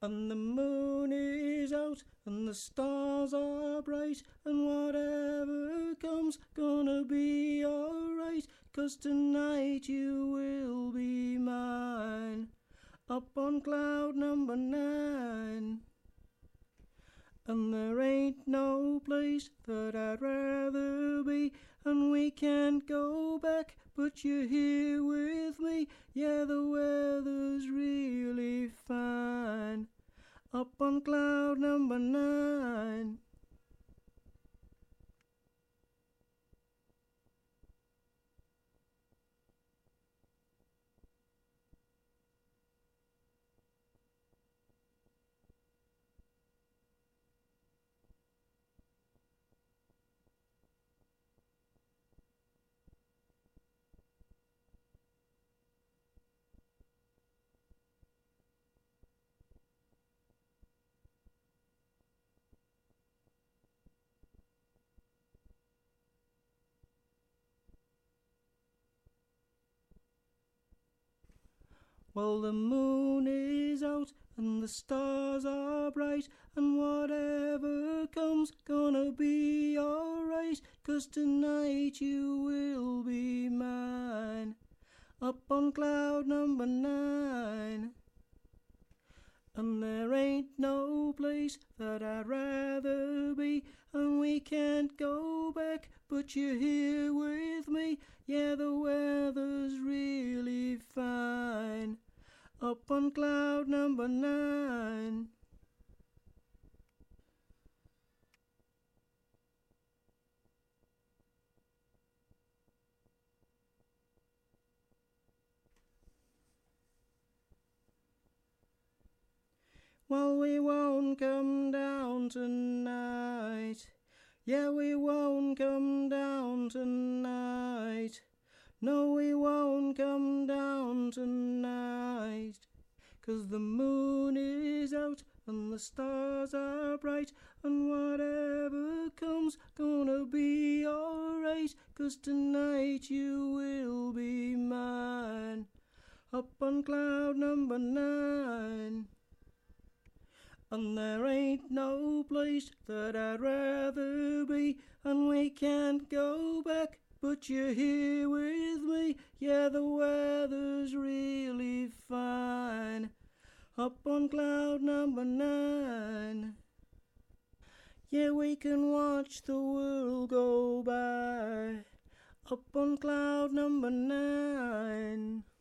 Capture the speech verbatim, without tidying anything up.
And the moon is out and the stars are bright, and whatever comes gonna be alright, 'cause tonight you will be mine, up on cloud number nine. And there ain't no place that I'd rather be, and we can't go back, but you're here with me. Yeah, the weather's really fine, up on cloud number nine. Well, the moon is out and the stars are bright, and whatever comes gonna be alright, 'cause tonight you will be mine, up on cloud number nine. And there ain't no place that I'd rather be, and we can't go back, but you're here with me. Yeah, the weather's really fine, up on cloud number nine. Well, we won't come down tonight. Yeah, we won't come down tonight. No, we won't come down tonight, 'cause the moon is out and the stars are bright, and whatever comes gonna be alright, 'cause tonight you will be mine, up on cloud number nine. And there ain't no place that I'd rather be, and we can't go back, but you're here with me. Yeah, the weather's really fine, up on cloud number nine. Yeah, we can watch the world go by, up on cloud number nine.